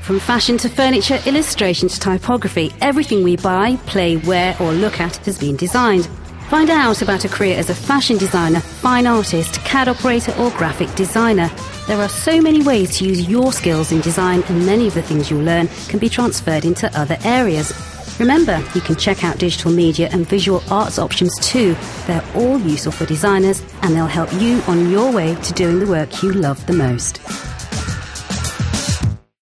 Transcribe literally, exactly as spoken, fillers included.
From fashion to furniture, illustration to typography, everything we buy, play, wear or look at has been designed. Find out about a career as a fashion designer, fine artist, C A D operator or graphic designer. There are so many ways to use your skills in design, and many of the things you'll learn can be transferred into other areas. Remember, you can check out digital media and visual arts options too. They're all useful for designers and they'll help you on your way to doing the work you love the most.